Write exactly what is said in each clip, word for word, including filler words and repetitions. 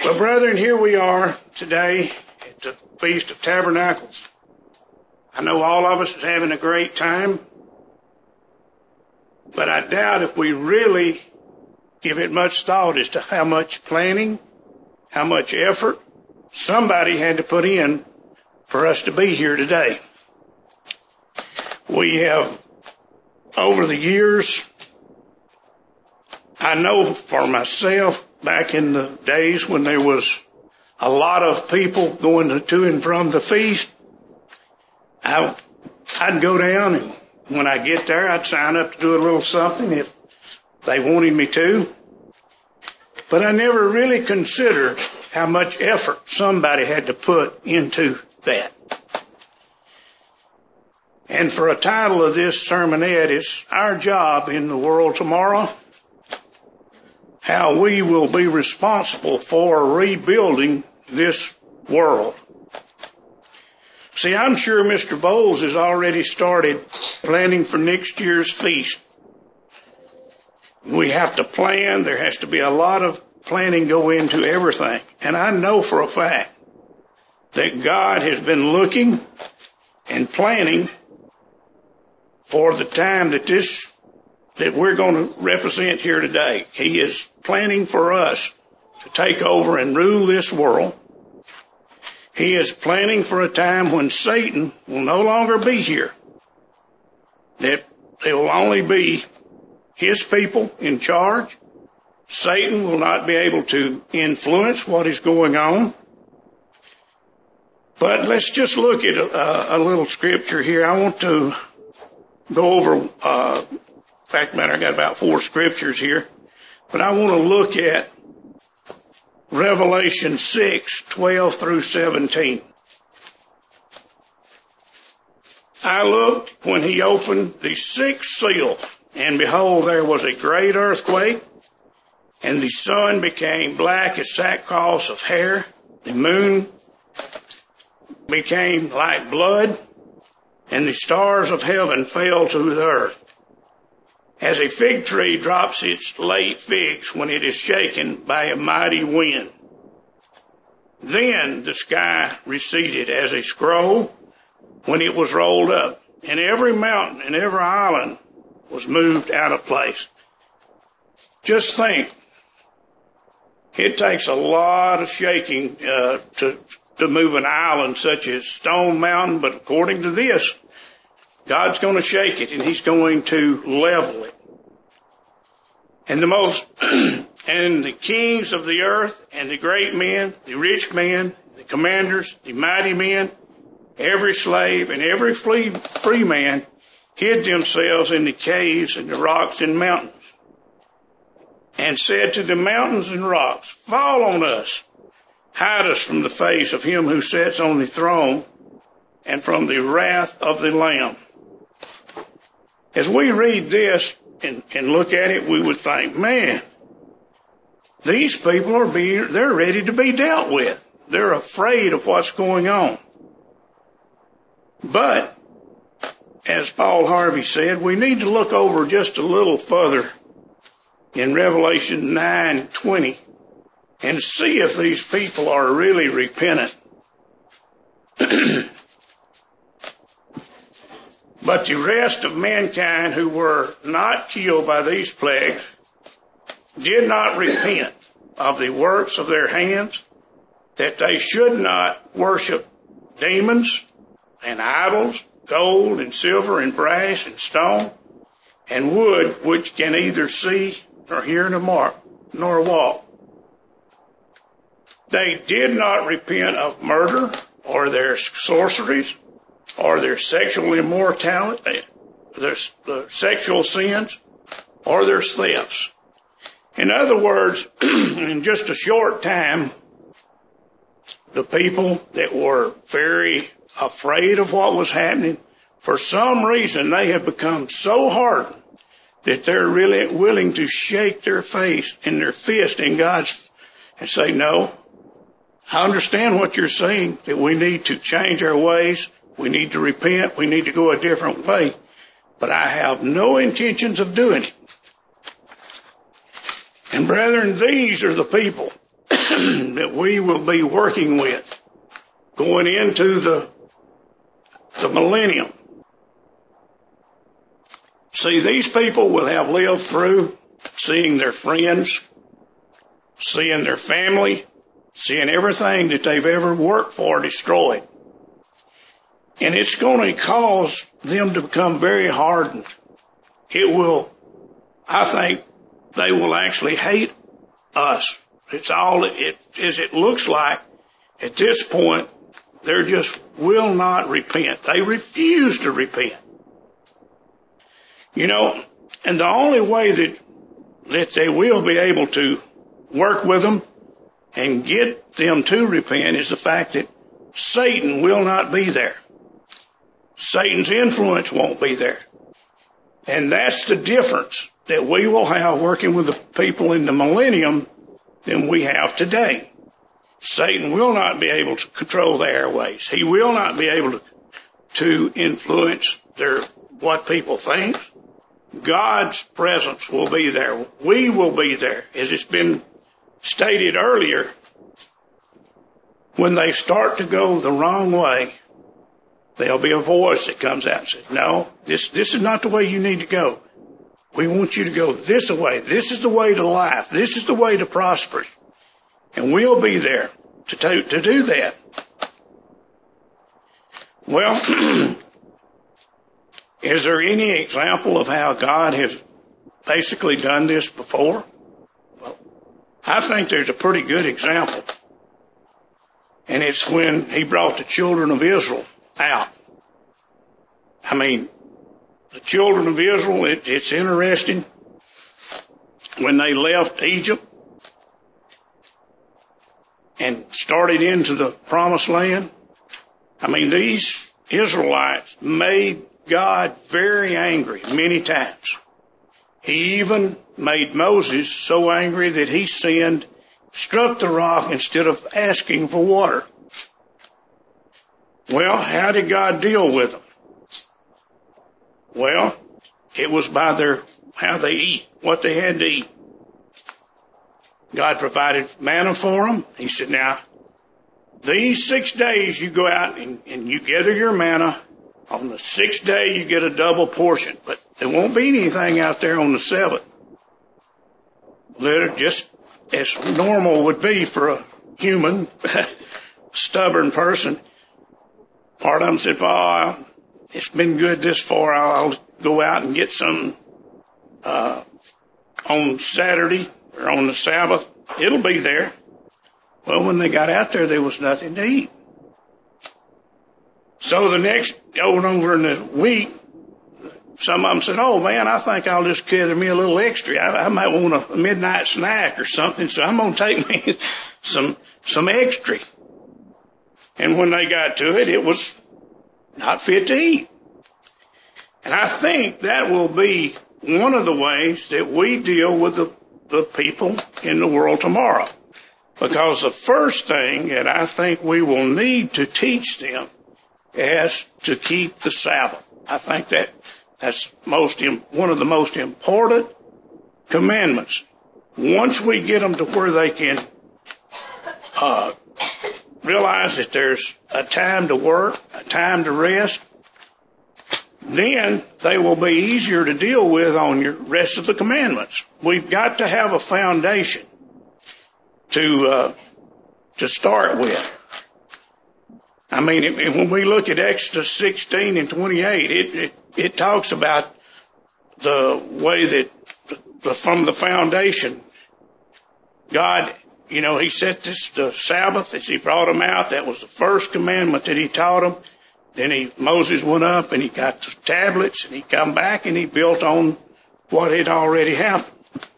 Well, brethren, here we are today at the Feast of Tabernacles. I know all of us is having a great time, but I doubt if we really give it much thought as to how much planning, how much effort somebody had to put in for us to be here today. We have, over the years, I know for myself, back in the days when there was a lot of people going to, to and from the feast, I, I'd go down, and when I get there, I'd sign up to do a little something if they wanted me to. But I never really considered how much effort somebody had to put into that. And for a title of this sermonette is Our Job in the World Tomorrow, how we will be responsible for rebuilding this world. See, I'm sure Mister Bowles has already started planning for next year's feast. We have to plan. There has to be a lot of planning go into everything. And I know for a fact that God has been looking and planning for the time that this that we're going to represent here today. He is planning for us to take over and rule this world. He is planning for a time when Satan will no longer be here, that there will only be his people in charge. Satan will not be able to influence what is going on. But let's just look at a, a little scripture here. I want to go over uh fact matter, I got about four scriptures here, but I want to look at Revelation six, twelve through seventeen. I looked when he opened the sixth seal, and behold, there was a great earthquake, and the sun became black as sackcloth of hair, the moon became like blood, and the stars of heaven fell to the earth, as a fig tree drops its late figs when it is shaken by a mighty wind. Then the sky receded as a scroll when it was rolled up, and every mountain and every island was moved out of place. Just think, it takes a lot of shaking uh, to, to move an island such as Stone Mountain, but according to this, God's going to shake it, and he's going to level it. And the most, and the kings of the earth, and the great men, the rich men, the commanders, the mighty men, every slave and every free, free man hid themselves in the caves and the rocks and mountains, and said to the mountains and rocks, fall on us, hide us from the face of him who sits on the throne, and from the wrath of the Lamb. As we read this and, and look at it, we would think, man, these people are being, they're ready to be dealt with. They're afraid of what's going on. But, as Paul Harvey said, we need to look over just a little further in Revelation nine twenty and see if these people are really repentant. But the rest of mankind who were not killed by these plagues did not repent of the works of their hands, that they should not worship demons and idols, gold and silver and brass and stone and wood, which can neither see nor hear nor mark nor walk. They did not repent of murder or their sorceries or their sexual immorality, their uh, sexual sins, or their thefts. In other words, in just a short time, the people that were very afraid of what was happening, for some reason they have become so hardened that they're really willing to shake their face and their fist in God's and say, no, I understand what you're saying, that we need to change our ways. We need to repent. We need to go a different way. But I have no intentions of doing it. And brethren, these are the people system that we will be working with going into the, the millennium. See, these people will have lived through seeing their friends, seeing their family, seeing everything that they've ever worked for destroyed. And it's going to cause them to become very hardened. It will, I think, they will actually hate us. It's all it, as it looks like at this point, they just will not repent. They refuse to repent. You know, and the only way that, that they will be able to work with them and get them to repent is the fact that Satan will not be there. Satan's influence won't be there. And that's the difference that we will have working with the people in the millennium than we have today. Satan will not be able to control the airways. He will not be able to, to influence their, what people think. God's presence will be there. We will be there. As it's been stated earlier, when they start to go the wrong way, there'll be a voice that comes out and says, no, this, this is not the way you need to go. We want you to go this way. This is the way to life. This is the way to prosper. And we'll be there to, to, to do that. Well, is there any example of how God has basically done this before? Well, I think there's a pretty good example. And it's when he brought the children of Israel out. I mean, the children of Israel, it, it's interesting. When they left Egypt and started into the promised land, I mean, these Israelites made God very angry many times. He even made Moses so angry that he sinned, struck the rock instead of asking for water. Well, how did God deal with them? Well, it was by their, how they eat, what they had to eat. God provided manna for them. He said, now, these six days you go out and, and you gather your manna. On the sixth day you get a double portion, but there won't be anything out there on the seventh. They're just as normal would be for a human, stubborn person. Part of them said, oh, it's been good this far. I'll go out and get some uh, on Saturday or on the Sabbath. It'll be there. Well, when they got out there, there was nothing to eat. So the next, over and over in the week, some of them said, oh, man, I think I'll just gather me a little extra. I, I might want a midnight snack or something, so I'm going to take me some some extra. And when they got to it, it was not fit to eat. And I think that will be one of the ways that we deal with the, the people in the world tomorrow. Because the first thing that I think we will need to teach them is to keep the Sabbath. I think that that's most one of the most important commandments. Once we get them to where they can uh, realize that there's a time to work, a time to rest, then they will be easier to deal with on your rest of the commandments. We've got to have a foundation to uh, to start with. I mean, it, when we look at Exodus sixteen and twenty-eight, it, it, it talks about the way that the, from the foundation, God, you know, he set this, the Sabbath as he brought them out. That was the first commandment that he taught them. Then he, Moses went up and he got the tablets and he come back and he built on what had already happened.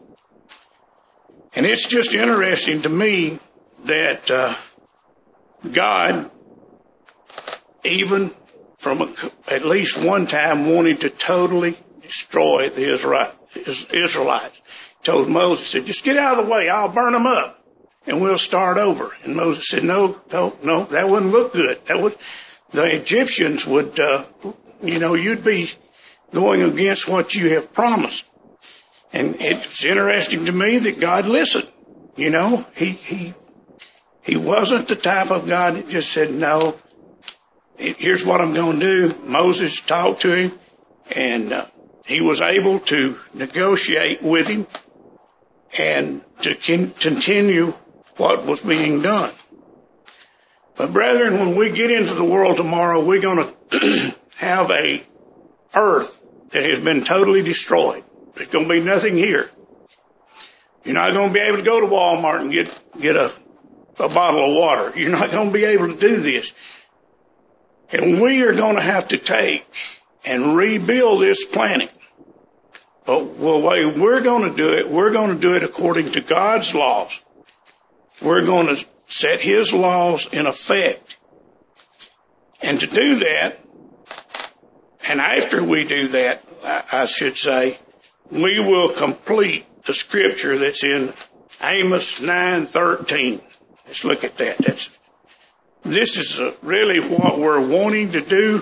And it's just interesting to me that uh, God, even from a, at least one time, wanted to totally destroy the Israelites. He told Moses, said, just get out of the way, I'll burn them up, and we'll start over. And Moses said, no, no, no, that wouldn't look good. That would, the Egyptians would, uh, you know, you'd be going against what you have promised. And it's interesting to me that God listened. You know, he, he, He wasn't the type of God that just said, no, here's what I'm going to do. Moses talked to him, and uh, he was able to negotiate with him and to con- continue what was being done. But brethren, when we get into the world tomorrow, we're going to have a earth that has been totally destroyed. There's going to be nothing here. You're not going to be able to go to Walmart and get, get a, a bottle of water. You're not going to be able to do this. And we are going to have to take and rebuild this planet. But the way we're going to do it, we're going to do it according to God's laws. We're going to set His laws in effect. And to do that, and after we do that, I should say, we will complete the scripture that's in Amos nine thirteen. Let's look at that. That's, this is really what we're wanting to do.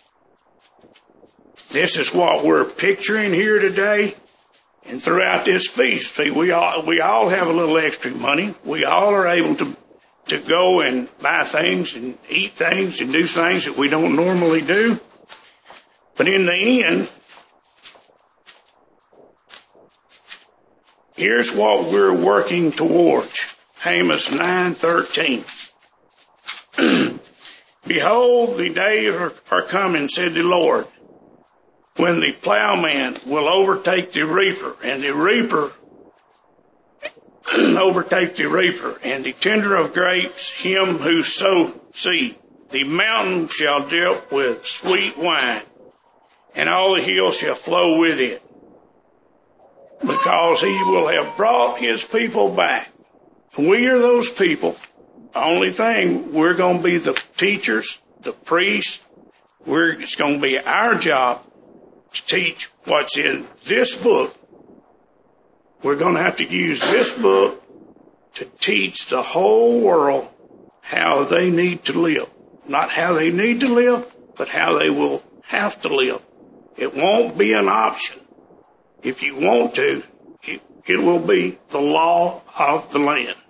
This is what we're picturing here today and throughout this feast. See, we all, we all have a little extra money. We all are able to, to go and buy things and eat things and do things that we don't normally do. But in the end, here's what we're working towards. Amos nine thirteen. Behold, the days are, are coming, said the Lord, when the plowman will overtake the reaper, and the reaper overtake the reaper, and the tender of grapes him who sow seed. The mountain shall drip with sweet wine, and all the hills shall flow with it, because he will have brought his people back. We are those people. The only thing, we're going to be the teachers, the priests. We're, it's going to be our job to teach what's in this book. We're going to have to use this book to teach the whole world how they need to live. Not how they need to live, but how they will have to live. It won't be an option. If you want to, it, it will be the law of the land.